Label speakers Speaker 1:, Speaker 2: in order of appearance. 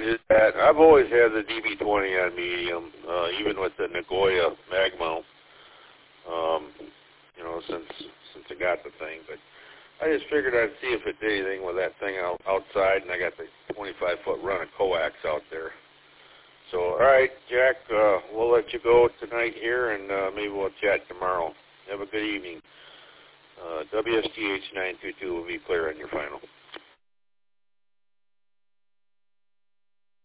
Speaker 1: I've always had the DB20 on medium, even with the Nagoya mag mount. You know, since I got the thing, but I just figured I'd see if it did anything with that thing outside, and I got the 25-foot run of coax out there. So, all right, Jack, we'll let you go tonight here, and maybe we'll chat tomorrow. Have a good evening. WSTH 922 will be clear on your final.